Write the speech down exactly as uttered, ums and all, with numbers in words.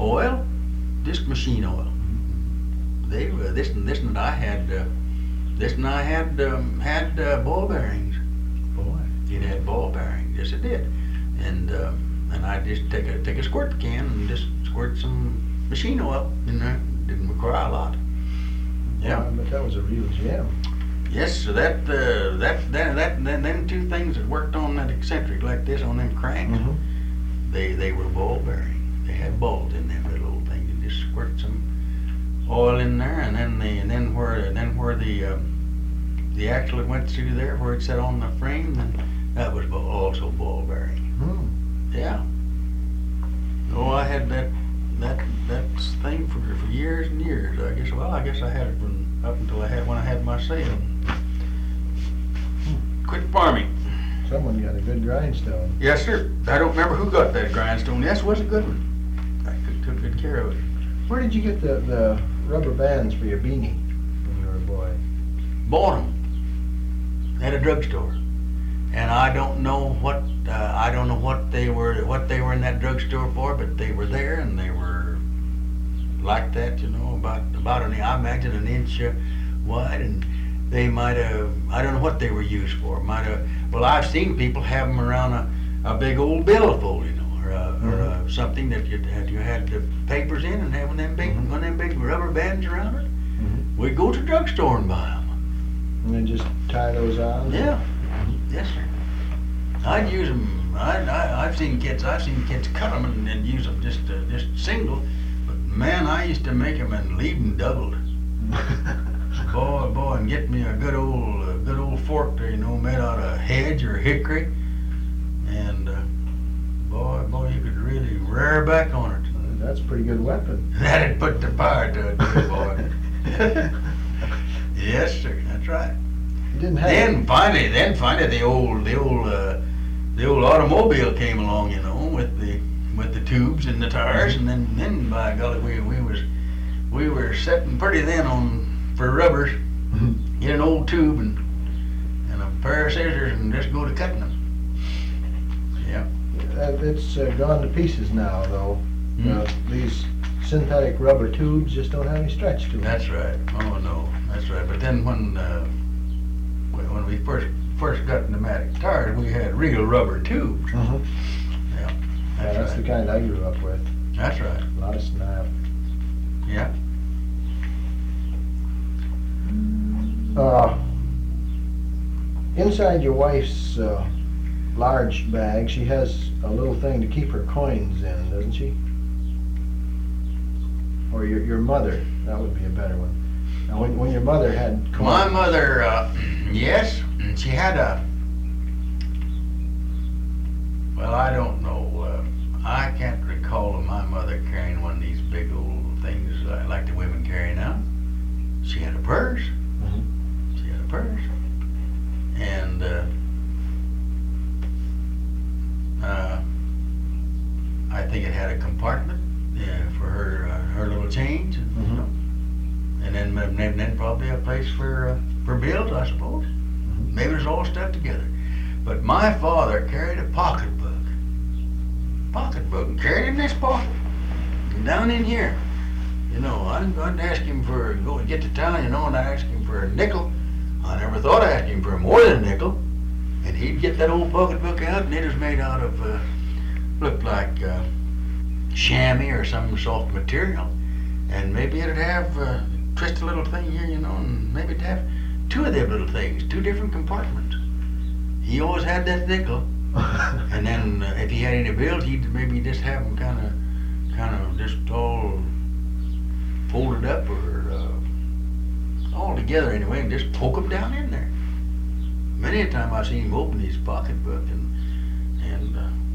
oil, just machine oil. They uh, this and this and I had uh, this and I had um, had uh, ball bearings. Boy. It had ball bearings. Yes, it did. And uh, and I just take a take a squirt can and just squirt some machine oil in there. Didn't require a lot. Yeah. Well, but that was a real gem. Yes, so that uh, that that that then them two things that worked on that eccentric like this on them cranks, Mm-hmm. they they were ball bearing. They had balls in them little old things. You just squirt some oil in there, and then the and then where and then where the uh, the axle that went through there, where it set on the frame, then that was ball, also ball bearing. Hmm. Yeah. Oh, I had that that that thing for for years and years. I guess. Well, I guess I had it from up until I had when I had my sale. Quit farming. Someone got a good grindstone. Yes, sir. I don't remember who got that grindstone. Yes, it was a good one. I took, took good care of it. Where did you get the, the rubber bands for your beanie when you were a boy? Bought them at a drugstore, and I don't know what uh, I don't know what they were what they were in that drugstore for, but they were there, and they were like that, you know, about about an I imagine an inch uh, wide, and they might have I don't know what they were used for. Might have well, I've seen people have them around a, a big old billfold, you know, or, a, or a, something that you that you had the papers in, and having them big Mhm. one of them big rubber bands around it. Mm-hmm. We'd go to the drugstore and buy them. And then just tie those on? Yeah. Yes, sir. I'd use them. I, I, I've seen kids. I've seen kids cut them and, and use them just uh, just single. But man, I used to make them and leave them doubled. Boy, boy, and get me a good old, uh, good old fork there, you know, made out of hedge or hickory. And uh, boy, boy, you could really rear back on it. That's a pretty good weapon. That'd put the fire to it, good boy. Yes, sir. That's right. You didn't have Then finally, then finally, the old, the old, uh, the old automobile came along, you know, with the with the tubes and the tires, and then, then by golly, we we was we were setting pretty then on for rubbers. Get an old tube and and a pair of scissors and just go to cutting them. Yeah. Uh, it's uh, gone to pieces now, though. Mm. Uh, these synthetic rubber tubes just don't have any stretch to them. That's right. Oh no, that's right. But then when uh, when when we first first got pneumatic tires, we had real rubber tubes. Mhm. Yeah. Yeah, That's that's right. the kind I grew up with. That's right. A lot of snap. Yeah. Uh, inside your wife's uh, large bag, she has a little thing to keep her coins in, doesn't she? Or your your mother, that would be a better one. Now, when, when your mother had coins, My mother, uh, yes, she had a, well, I don't know, uh, I can't recall of my mother carrying one of these big old things uh, like the women carry now. She had a purse. Mhm. She had a purse. And, uh, uh, I think it had a compartment, yeah, for her, uh, her little change, and, you Mhm. know. And then, and then, then probably a place for, uh, for bills, I suppose. Maybe it was all stuck together. But my father carried a pocketbook. Pocketbook, and carried it in this pocket. And down in here. You know, I'd, I'd ask him for, go and get to town, you know, and I'd ask him for a nickel. I never thought I'd ask him for more than a nickel. And he'd get that old pocketbook out, and it was made out of, uh, looked like uh, chamois or some soft material. And maybe it'd have, uh, twist a little thing here, you know, and maybe it'd have two of them little things, two different compartments. He always had that nickel, and then uh, if he had any bills, he'd maybe just have them kind of, kind of just all folded up or uh, all together anyway, and just poke them down in there. Many a time I've seen him open his pocketbook and and uh,